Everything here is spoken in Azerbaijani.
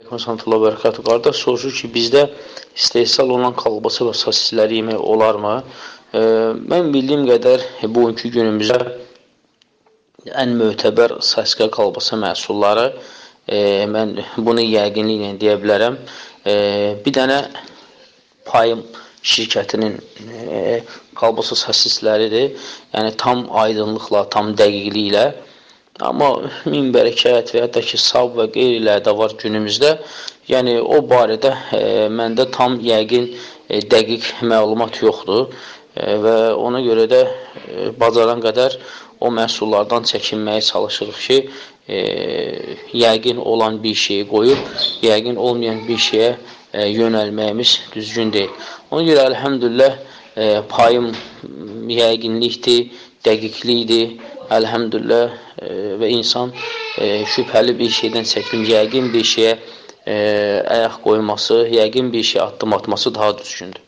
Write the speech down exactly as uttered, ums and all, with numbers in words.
Konstantullah bərəkatü qardaş soruşur ki, bizdə istehsal olan kolbasa və sosisləri yemək olarmı? E, mən bildiyim qədər bugünkü günümüzdə ən mötəbər sosiska kolbasa məhsulları, e, mən bunu yəqinliklə deyə bilərəm. E, bir dənə Payım şirkətinin e, kolbasa sosisləridir. Yəni tam aydınlıqla, tam dəqiqliklə. Amma min bərəkət və ya da ki, sab və qeyrilə də var günümüzdə. Yəni, o barədə e, məndə tam yəqin e, dəqiq məlumat yoxdur e, və ona görə də e, bacaran qədər o məhsullardan çəkinməyə çalışırıq ki, e, yəqin olan bir şeyi qoyub, yəqin olmayan bir şeyə e, yönəlməyimiz düzgün deyil. Ona görə, əlhəmdülillah, e, payım yəqinlikdir, dəqiqlikdir. Əlhəmdülillah e, və insan e, şübhəli bir şeydən çəkim, yəqin bir şeyə e, əyaq qoyması, yəqin bir şey addım atması daha düzgündür.